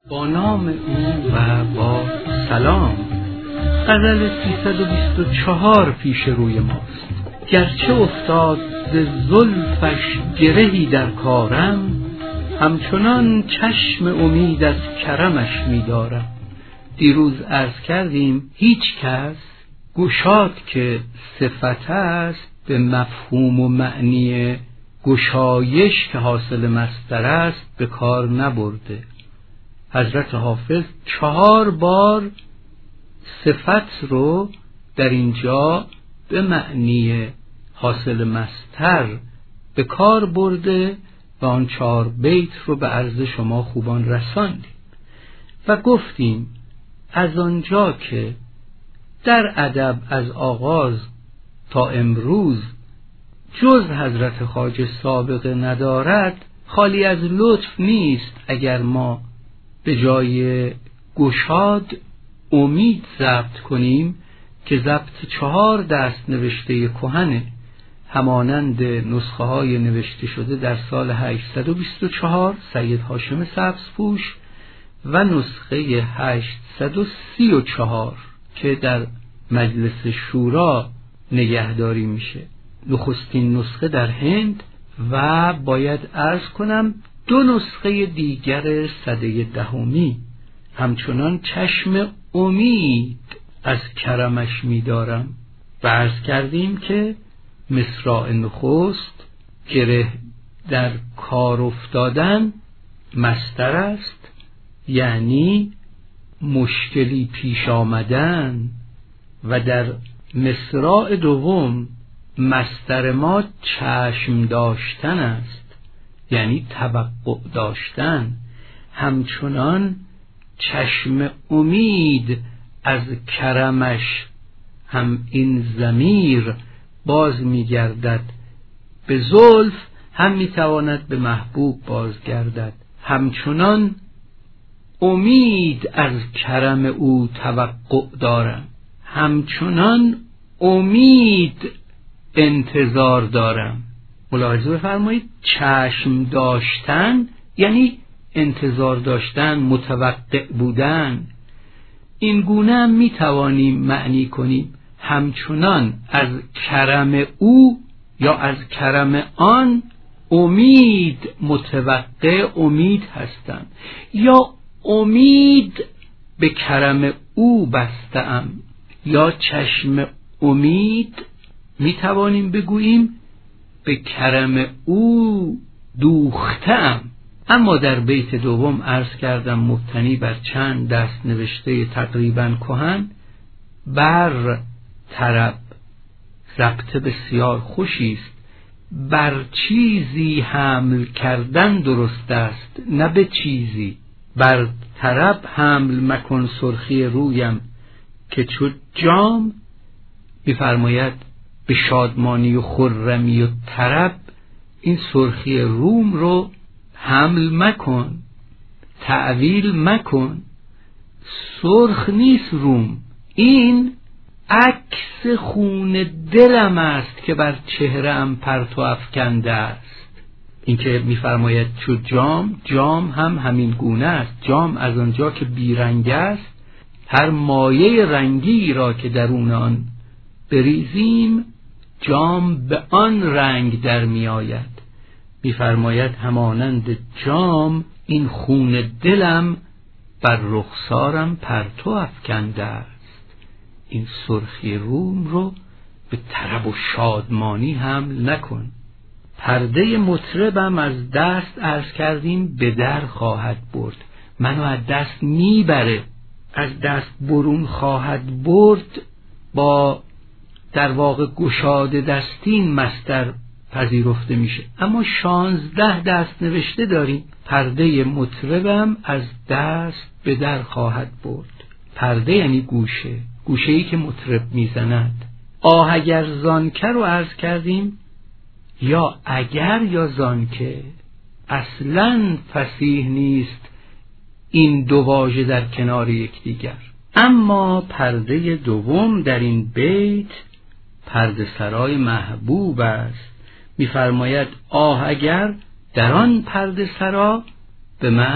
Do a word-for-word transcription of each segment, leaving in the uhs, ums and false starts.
با نام او و با سلام. غزل سیصد و بیست و چهار پیش روی ماست. گرچه افتاد ز زلفش گرهی در کارم، همچنان چشم امید از کرمش می‌دارم. دیروز عرض کردیم هیچ کس گشاد که صفت است به مفهوم و معنی گشایش که حاصل مصدر است به کار نبرده. حضرت حافظ چهار بار صفت رو در اینجا به معنی حاصل مصدر به کار برده و آن چهار بیت رو به عرض شما خوبان رساندیم و گفتیم از آنجا که در ادب از آغاز تا امروز جز حضرت خواجه سابقه ندارد، خالی از لطف نیست اگر ما به جای گشاد امید ضبط کنیم که ضبط چهار دست نوشته کهنه، همانند نسخه های نوشته شده در سال هشتصد و بیست و چهار سید هاشم سبزپوش و نسخه هشتصد و سی و چهار که در مجلس شورا نگهداری میشه. نخستین نسخه در هند و باید عرض کنم دو نسخه دیگر سده دهمی. همچنان چشم امید از کرمش می‌دارم و عرض کردیم که مصرع نخست گره در کار افتادن مصدر است، یعنی مشکلی پیش آمدن، و در مصرع دوم مصدر ما چشم داشتن است، یعنی توقع داشتن. همچنان چشم امید از کرمش، هم این ضمیر باز می‌گردد به زلف، هم می‌تواند به محبوب بازگردد. همچنان امید از کرم او توقع دارم، همچنان امید انتظار دارم. ملاحظه بفرمایید، چشم داشتن یعنی انتظار داشتن، متوقع بودن. این گونه هم می توانیم معنی کنیم همچنان از کرم او یا از کرم آن امید متوقع امید هستم، یا امید به کرم او بستم، یا چشم امید می توانیم بگوییم به کرم او دوختم. اما در بیت دوم عرض کردم مبتنی بر چند دست نوشته تقریبا کهن بر طرب ضبط بسیار خوشی است. بر چیزی حمل کردن درست است نه به چیزی. بر طرب حمل مکن سرخی رویم که چو جام، می‌فرماید به شادمانی و خرمی و طرب این سرخی روم رو حمل مکن، تعویل مکن. سرخ نیست روم، این عکس خون دلم است که بر چهره‌ام پرتو افکنده است. این که می‌فرماید چو جام، جام هم همین گونه است. جام از آنجا که بیرنگ است، هر مایه رنگی را که درون آن بریزیم جام به آن رنگ در می آید. می‌فرماید همانند جام این خون دلم بر رخسارم پرتو افکنده است. این سرخی روم رو به طرب و شادمانی حمل نکن. پرده مطربم از دست عرض کردیم به در خواهد برد. منو از دست میبره، از دست برون خواهد برد. با در واقع گشاده دستین مصدر پذیرفته میشه، اما شانزده دست نوشته داریم. پرده مطربم از دست به در خواهد برد. پرده یعنی گوشه، گوشه‌ای که مطرب میزند. آه اگر زانکه رو عرض کردیم، یا اگر یا زانکه، اصلاً فصیح نیست این دو واژه در کنار یکدیگر. اما پرده دوم در این بیت پرده سرای محبوب است. می‌فرماید آه اگر در آن پرده سرا به من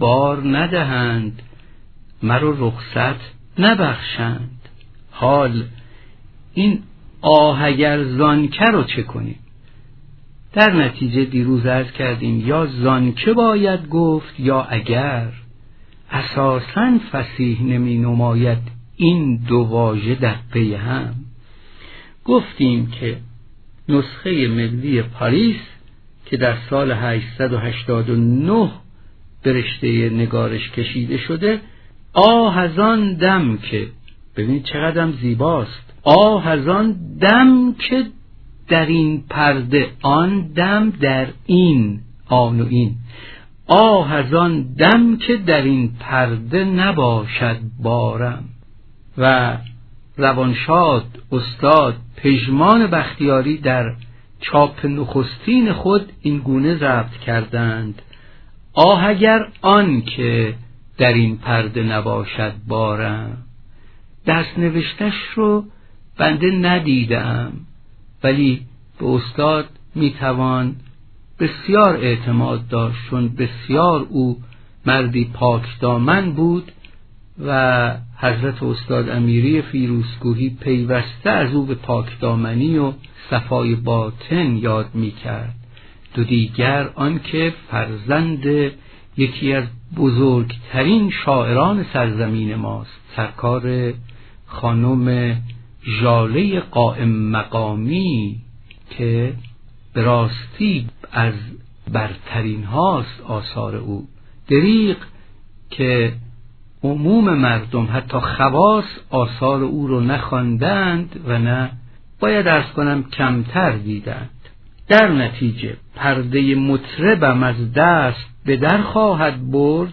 بار ندهند، مرا رخصت نبخشند. حال این آه اگر زانکه رو چه کنیم؟ در نتیجه دیروز عرض کردیم یا زانکه باید گفت یا اگر. اساساً فصیح نمی نماید این دو واژه در پی هم. گفتیم که نسخه ملی پاریس که در سال هشتصد و هشتاد و نه به رشته نگارش کشیده شده، آه از آن دم که، ببینید چقدر زیباست، آه از آن دم که در این پرده، آن دم در این، آن و این، آه از آن دم که در این پرده نباشد بارم. و روانشاد استاد پژمان بختیاری در چاپ نخستین خود این گونه ضبط کردند: آه اگر آن که در این پرده نباشد بارم. دست نوشتش رو بنده ندیدم، ولی به استاد میتوان بسیار اعتماد داشت، چون بسیار او مردی پاک دامن بود و حضرت استاد امیری فیروزکوهی پیوسته از او به پاک دامنی و صفای باطن یاد میکرد. دو دیگر آنکه فرزند یکی از بزرگترین شاعران سرزمین ماست، سرکار خانم ژاله قائم مقامی که به راستی از برترین هاست آثار او. دریغ که عموم مردم حتی خواص آثار او رو نخواندند و نه، باید عرض کنم، کمتر دیدند. در نتیجه پرده مطربم از دست به در خواهد برد،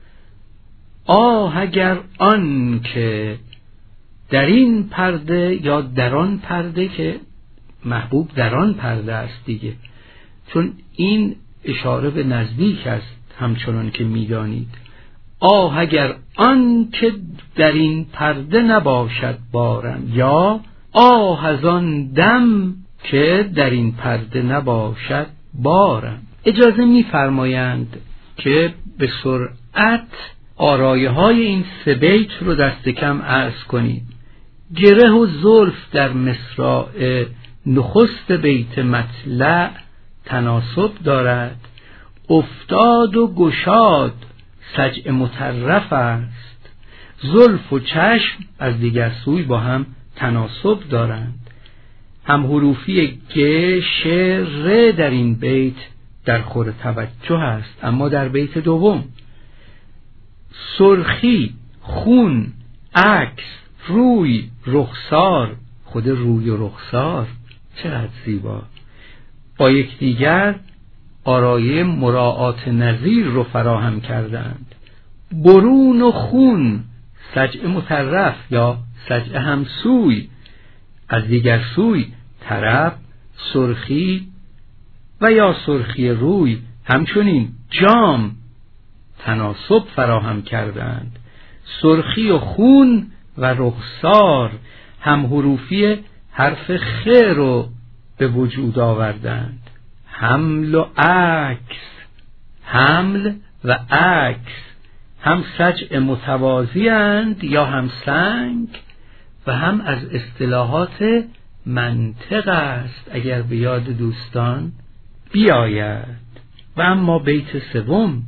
آه اگر آن که در این پرده، یا در آن پرده که محبوب در آن پرده است دیگه، چون این اشاره به نزدیک است همچنان که میدانید. آه اگر آن که در این پرده نباشد بارم، یا آه از آن دم که در این پرده نباشد بارم. اجازه می‌فرمایند که به سرعت آرایه های این سه بیت رو دست کم عرض کنیم. گره و زلف در مصرع نخست بیت مطلع تناسب دارد، افتاد و گشاد سجع مطرف است، زلف و چشم از دیگر سوی با هم تناسب دارند. هم حروفی گ، ش، ر در این بیت در خور توجه است، اما در بیت دوم سرخی، خون، عکس، روی، رخسار، خود روی و رخسار چقدر زیبا، با یکدیگر آرایه مراعات نظیر رو فراهم کردند. برون و خون، سجع مطرف یا سجع همسوی، از دیگر سوی طرب، سرخی و یا سرخی روی، همچنین جام تناسب فراهم کردند. سرخی و خون و رخسار هم حروفی حرف خ رو به وجود آوردند. حمل و عکس، حمل و عکس هم سجع متوازی اند یا هم سنگ و هم از اصطلاحات منطق است اگر به یاد دوستان بیاید. و اما بیت سوم،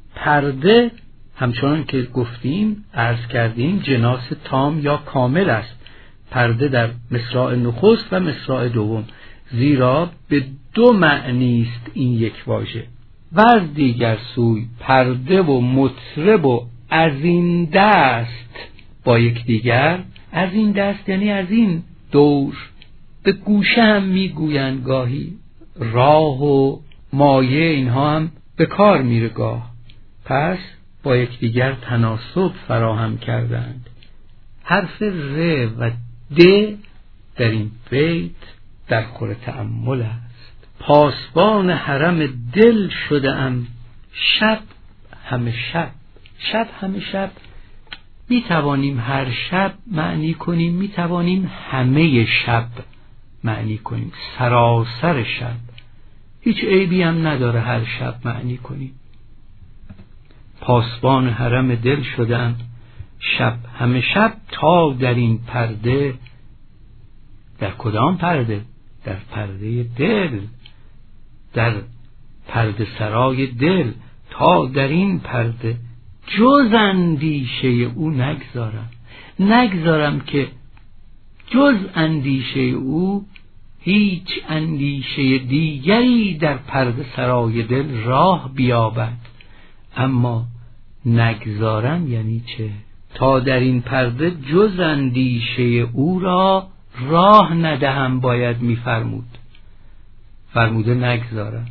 پرده همچنان که گفتیم عرض کردیم جناس تام یا کامل است، پرده در مصرع نخست و مصرع دوم، زیرا به دو معنی است این یک واژه. و از دیگر سوی پرده و مطرب و از این دست با یک دیگر، از این دست یعنی از این دور، به گوشه هم میگویند گاهی، راه و مایه اینها هم به کار میره گاه، پس با یکدیگر تناسب فراهم کردند. حرف ر و د در این بیت در خور تأمل است. پاسبان حرم دل شده ام، شب همه شب. شب همه شب می توانیم هر شب معنی کنیم، می توانیم همه شب معنی کنیم، سراسر شب، هیچ عیبی هم نداره هر شب معنی کنیم. پاسبان حرم دل شدم شب همه شب تا در این پرده. در کدام پرده؟ در پرده دل، در پرده سرای دل. تا در این پرده جز اندیشه او نگذارم، نگذارم که جز اندیشه او هیچ اندیشه دیگری در پرده سرای دل راه بیابد. اما نگذارم یعنی چه؟ تا در این پرده جز اندیشه او را راه ندهم باید میفرمود. فرموده نگذارم.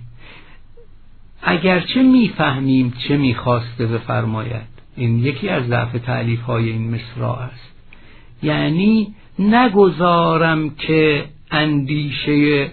اگرچه میفهمیم چه میخواسته بفرماید، این یکی از ضعف تألیف های این مصرع است. یعنی نگذارم که اندیشه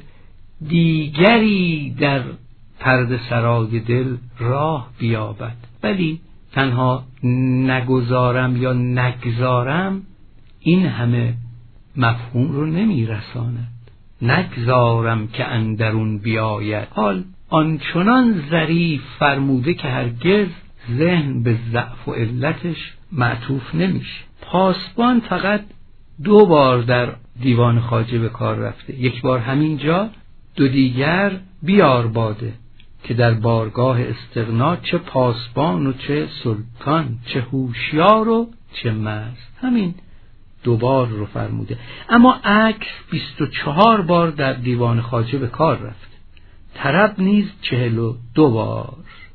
دیگری در پرده سرای دل راه بیابد. ولی تنها نگذارم یا نگذارم این همه مفهوم رو نمیرساند. نگذارم که اندرون بیاید، حال آنچنان ظریف فرموده که هرگز ذهن به ضعف و علتش معطوف نمیشه. پاسبان فقط دو بار در دیوان خواجه به کار رفته، یک بار همینجا، دو دیگر بیار باده که در بارگاه استغنا چه پاسبان و چه سلطان، چه هوشیار و چه مست، همین دو بار رو فرموده. اما عکس بیست و چهار بار در دیوان خواجه به کار رفته، طرب نیز چهل و دو بار.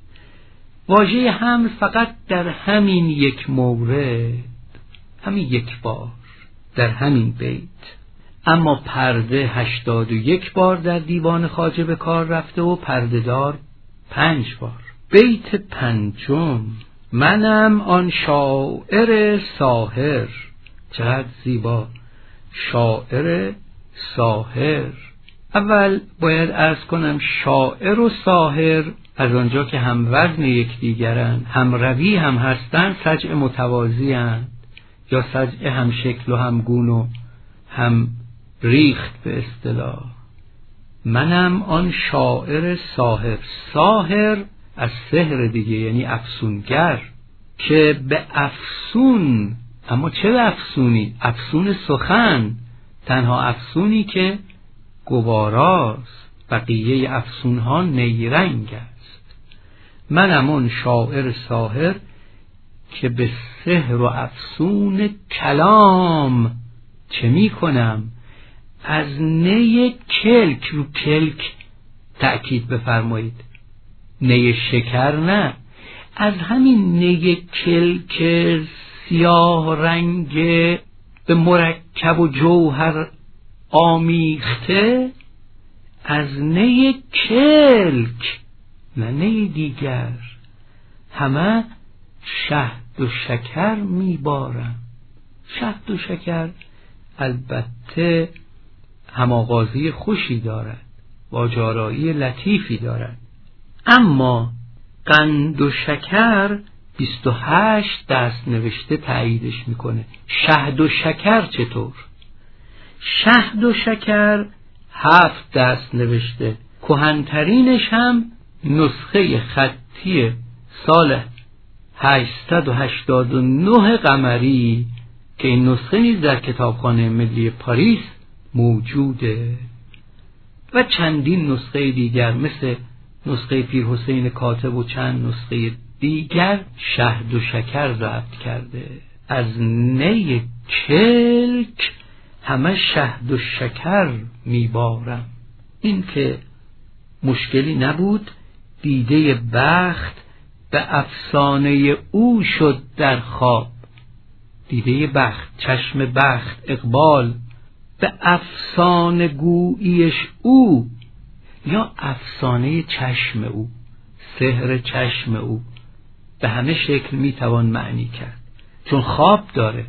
واژه هم فقط در همین یک مورد، همین یک بار در همین بیت. اما پرده هشتاد و یک بار در دیوان خواجه به کار رفته و پرده دار پنج بار. بیت پنجم: منم آن شاعر ساحر. چقدر زیبا، شاعر ساحر. اول باید عرض کنم شاعر و ساحر از آنجا که هم وزن یکدیگرند، هم روی هم هستند، سجع متوازی اند، یا سجع هم شکل و هم گون و هم ریخت به اصطلاح. منم آن شاعر ساحر. ساحر از سحر دیگه، یعنی افسونگر، که به افسون، اما چه به افسونی؟ افسون سخن، تنها افسونی که گواراست، بقیه افسون ها نیرنگ است. منم آن شاعر ساحر که به سحر و افسون کلام چه می کنم؟ از نی کلک، رو کلک تأکید بفرمایید، نی شکر نه، از همین نی کلک سیاه رنگ به مرکب و جوهر آمیخته، از نی کلک، نه نی دیگر، همه شهد و شکر میبارم. شهد و شکر البته هماغازی خوشی دارد، واجارایی لطیفی دارد، اما قند و شکر بیست و هشت دست نوشته تاییدش میکنه. شهد و شکر چطور؟ شهد و شکر هفت دست نوشته، کهن‌ترینش هم نسخه خطی سال هشتصد و هشتاد و نه قمری که این نسخه نیز در کتابخانه ملی پاریس موجوده، و چندین نسخه دیگر مثل نسخه پیرحسین کاتب و چند نسخه دیگر شهد و شکر ضبط کرده. از نی کلک همه شهد و شکر میبارم. این که مشکلی نبود، دیده بخت به افسانه او شد در خواب. دیده بخت، چشم بخت، اقبال به افسانه گوییش او، یا افسانه چشم او، سحر چشم او، به همه شکل میتوان معنی کرد، چون خواب داره،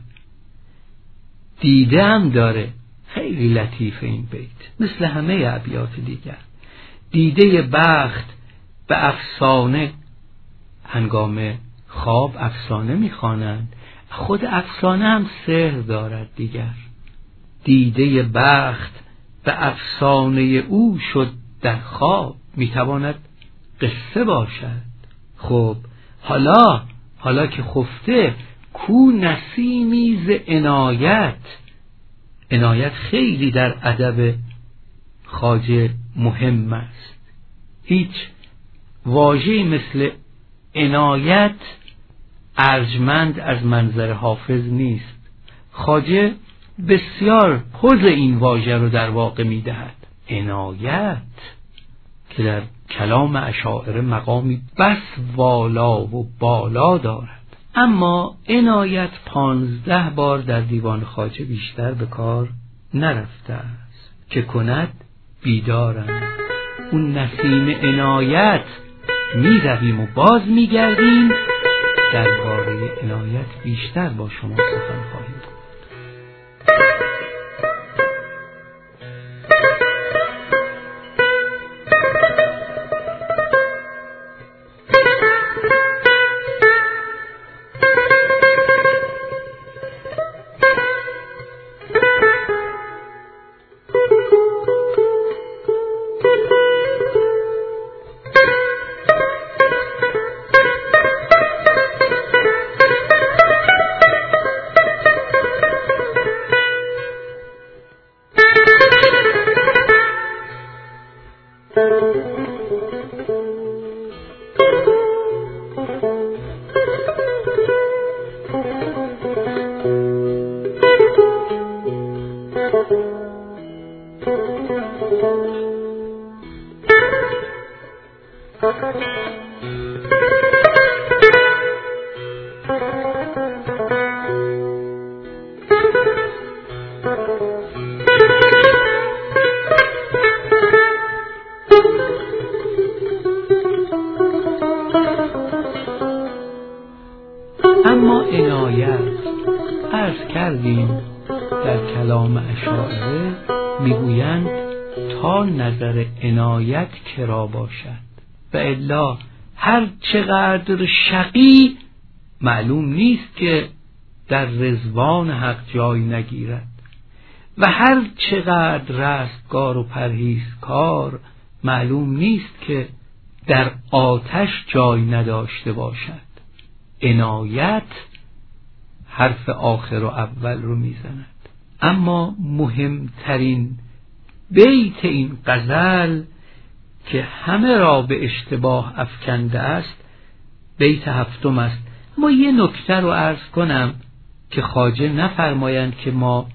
دیده هم داره. خیلی لطیف این بیت، مثل همه ابیات دیگر. دیده بخت به افسانه، هنگام خواب افسانه میخوانند، خود افسانه هم سحر دارد دیگر. دیده بخت به افسانه او شد در خواب، میتواند قصه باشد. خب حالا حالا که خفته کو نسیمی ز عنایت. عنایت خیلی در ادب خواجه مهم است. هیچ واژه‌ای مثل عنایت ارجمند از منظر حافظ نیست. خواجه بسیار پوز این واژه رو در واقع می‌دهد. عنایت که در کلام اشاعره مقامی بس والا و بالا دارد، اما عنایت پانزده بار در دیوان خواجه بیشتر به کار نرفته است. که کند بیدارم. اون نسیم عنایت می رویم و باز می گردیم. درباره عنایت بیشتر با شما سخن خواهیم گفت. اما عنایت عرض کردیم در کلام اشاعره میگویند تا نظر عنایت کرا باشد و الا هر چقدر شقی معلوم نیست که در رضوان حق جای نگیرد و هر چقدر رستگار و پرهیزکار معلوم نیست که در آتش جای نداشته باشد. عنایت حرف آخر و اول رو میزند. اما مهمترین بیت این غزل که همه را به اشتباه افکنده است بیت هفتم است. ما یه نکته رو عرض کنم که خواجه نفرمایند که ما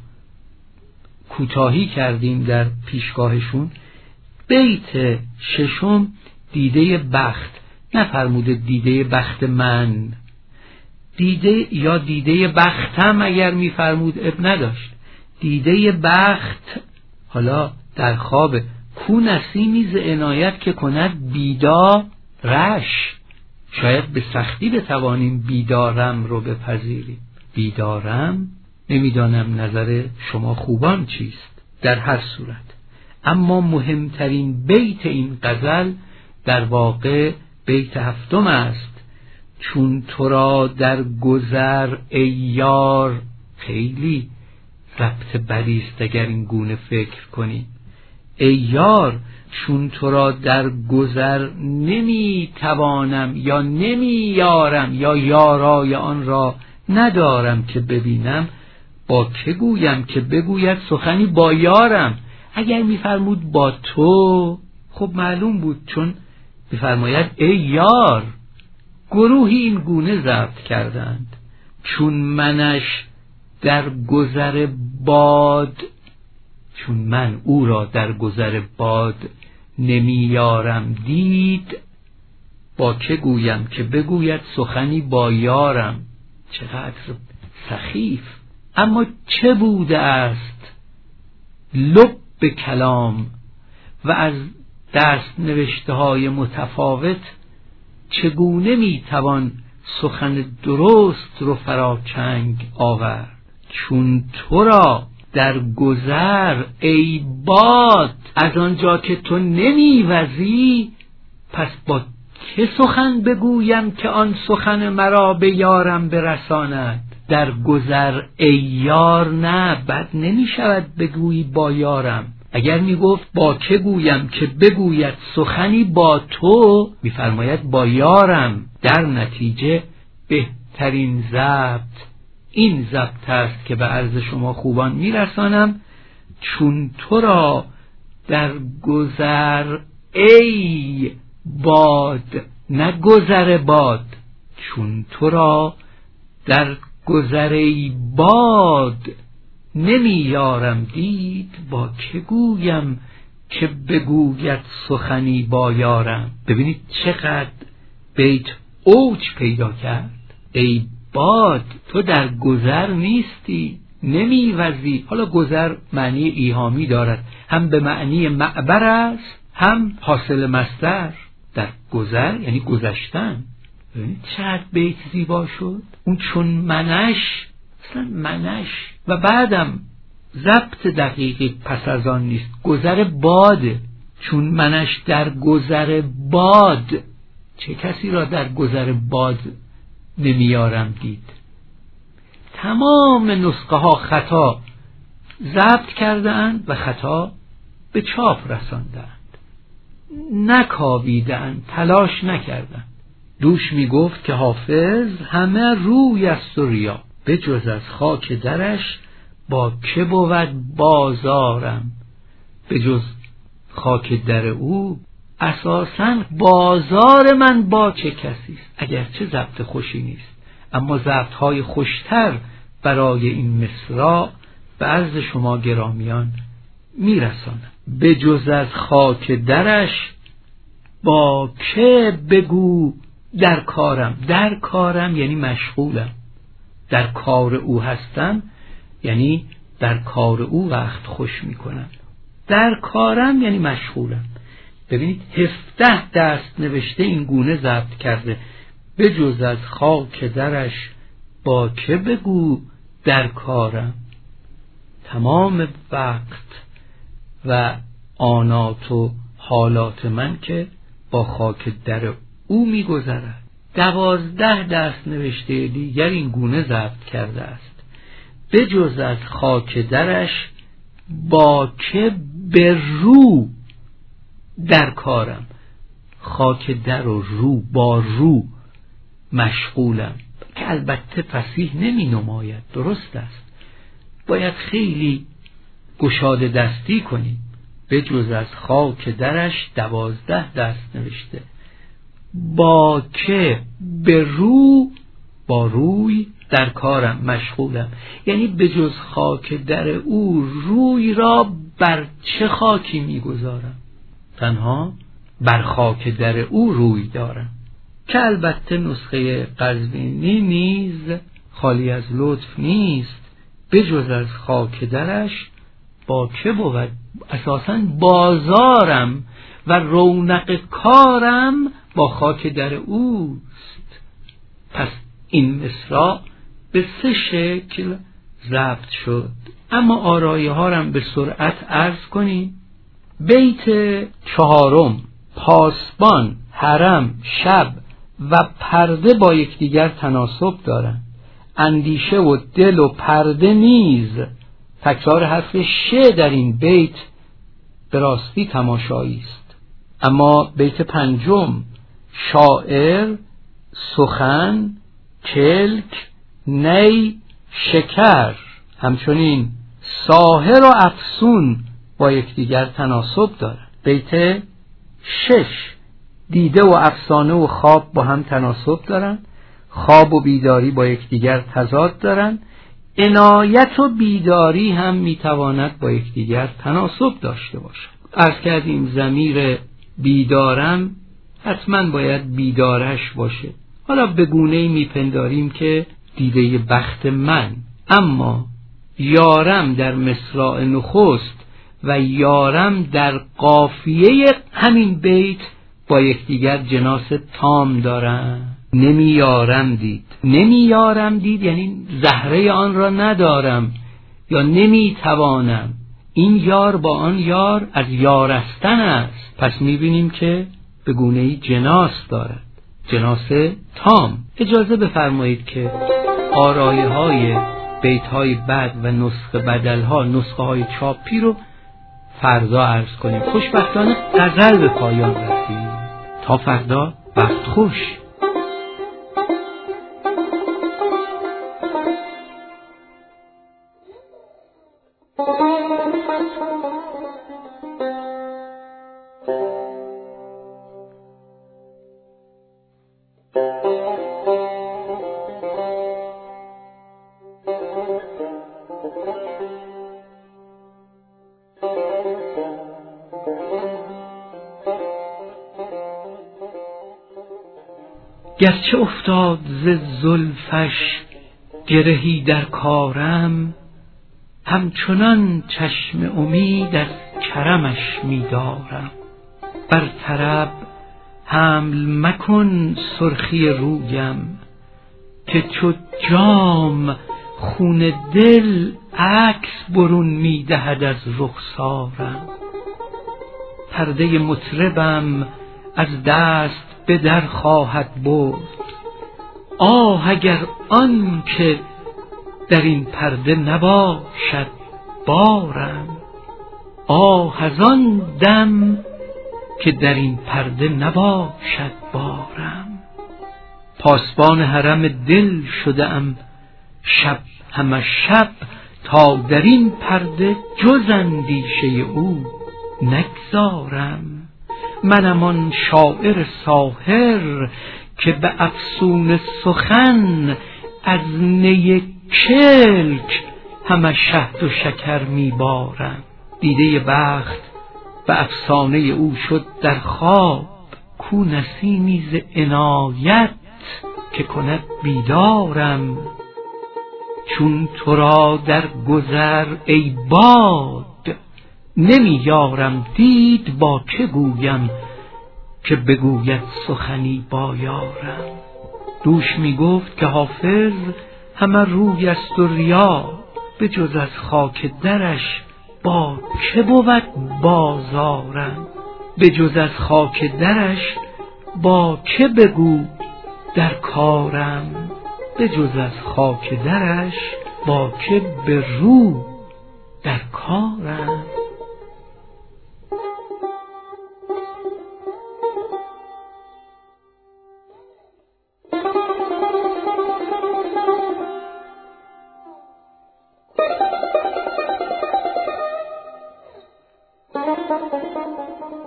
کوتاهی کردیم در پیشگاهشون. بیت ششم دیده بخت نفرموده دیده بخت من، دیده یا دیده بختم اگر میفرمود اب نداشت. دیده بخت حالا در خواب کو نسیمی ز عنایت که کند بیدا رش. شاید به سختی بتوانیم بیدارم رو بپذیریم. بیدارم نمیدانم نظر شما خوبان چیست. در هر صورت اما مهمترین بیت این غزل در واقع بیت هفتم است. چون تو را در گذر ای یار، خیلی ربط بدیست اگر این گونه فکر کنی. ای یار چون تو را در گذر نمی توانم یا نمی یارم یا یارای آن را ندارم که ببینم، با که گویم که بگوید سخنی با یارم. اگر میفرمود با تو خب معلوم بود، چون میفرماید ای یار. گروهی این گونه ضبط کردند چون منش در گذر باد، چون من او را در گذر باد نمیارم دید، با که گویم که بگوید سخنی با یارم. چقدر سخیف. اما چه بوده است لب کلام و از دست نوشته های متفاوت چگونه میتوان سخن درست رو فراچنگ آورد. چون تو را در گذر ای باد، از آنجا که تو نمیوزی پس با که سخن بگویم که آن سخن مرا به یارم برساند. در گذر ای یار نه، بد نمی شود بگویی با یارم. اگر میگفت با که گویم که بگوید سخنی با تو، میفرماید با یارم. در نتیجه بهترین ضبط این ضبط است که به عرض شما خوبان میرسانم: چون تو را در گذر ای باد، نه گذر باد، چون تو را در گذر ای باد نمی یارم دید، با که گویم که بگوید سخنی با یارم. ببینید چقدر بیت اوج پیدا کرد. ای باد، تو در گذر نیستی، نمی وزی. حالا گذر معنی ایهامی دارد، هم به معنی معبر است، هم حاصل مصدر. در گذر یعنی گذشتن. ببینید چقدر بیت زیبا شد. اون چون منش، اصلا منش و بعدم ضبط دقیقی پس از آن نیست، گذر باده. چون منش در گذر باد، چه کسی را در گذر باد نمیارم دید. تمام نسخه ها خطا ضبط کردند و خطا به چاپ رساندند، نکاویدند، تلاش نکردند. دوش می گفت که حافظ همه روی است و ریا، به جز از خاک درش با که بود بازارم. به جز خاک در او اساساً بازار من با چه کسی است. اگرچه ضبط خوشی نیست، اما ضبط‌های خوشتر برای این مصرع به عرض شما گرامیان میرسانم. به جز از خاک درش با که بگو در کارم. در کارم یعنی مشغولم، در کار او هستم یعنی در کار او وقت خوش میکنم. در کارم یعنی مشغولم. ببینید هفده دست نوشته این گونه ضبط کرده: به جز از خاک درش با که بگو در کارم. تمام وقت و آنات و حالات من که با خاک در او میگذرد. دوازده دست نوشته دیگر این گونه ضبط کرده است: به جز از خاک درش با که به رو در کارم. خاک در و رو، با رو مشغولم، که البته فصیح نمی نماید. درست است، باید خیلی گشاده دستی کنیم. به جز از خاک درش دوازده دست نوشته: با که به رو، با روی در کارم مشغولم. یعنی به جز خاک در او روی را بر چه خاکی میگذارم؟ تنها بر خاک در او روی دارم. که البته نسخه قزوینی نیز خالی از لطف نیست. به جز از خاک درش با که بود، اساساً بازارم و رونق کارم با خاک در اوست. پس این مصرع به سه شکل ضبط شد. اما آرایه ها را به سرعت عرض کنیم. بیت چهارم: پاسبان، حرم، شب و پرده با یکدیگر تناسب دارند. اندیشه و دل و پرده نیز. تکرار حرف ش در این بیت به راستی تماشایی است. اما بیت پنجم: شاعر، سخن، کلک، نی، شکر، همچنین ساحر و افسون با یکدیگر تناسب دارند. بیت شش: دیده و افسانه و خواب با هم تناسب دارند. خواب و بیداری با یکدیگر تضاد دارند. عنایت و بیداری هم میتواند با یکدیگر تناسب داشته باشد. عرض کردیم ضمیر بیدارم حتما باید بیدارش باشه. حالا به گونه‌ای میپنداریم که دیده بخت من. اما یارم در مصرع نخست و یارم در قافیه همین بیت با یکدیگر جناس تام دارند. نمی یارم دید. نمی یارم دید یعنی زهره آن را ندارم یا نمی توانم. این یار با آن یار از یارستن است. پس می بینیم که به گونه‌ای جناس دارد، جناس تام. اجازه بفرمایید که آرایه های بیت های بعد و نسخه بدل ها، نسخه های چاپی رو فردا عرض کنیم. خوشبختانه غزل به پایان رسید. تا فردا، وقت خوش. گرچه افتاد ز زلفش گرهی در کارم، همچنان چشم امید از کرمش می‌دارم. بر طرب حمل مکن سرخی رویم، که چو جام خون دل عکس برون می‌دهد از رخسارم. پرده مطربم از دست به در خواهد برد، آه اگر آن که در این پرده نباشد بارم. آه از آن دم که در این پرده نباشد بارم. پاسبان حرم دل شده‌ام شب همه شب، تا در این پرده جز اندیشه او نگذارم. منم آن شاعر ساحر که به افسون سخن از نی کلک همه شهد و شکر میبارم. دیده بخت به افسانه او شد در خواب، کو نسیمی ز عنایت که کند بیدارم. چون تو را در گذر ای باد نمی یارم دید، با که گویم که بگوید سخنی با یارم. دوش می گفت که حافظ همه روی است و ریا، به جز از خاک درش با که بود بازارم. به جز از خاک درش با که بگو در کارم. به جز از خاک درش با که به رو در کارم.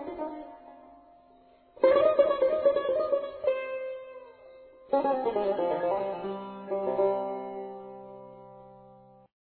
Thank you.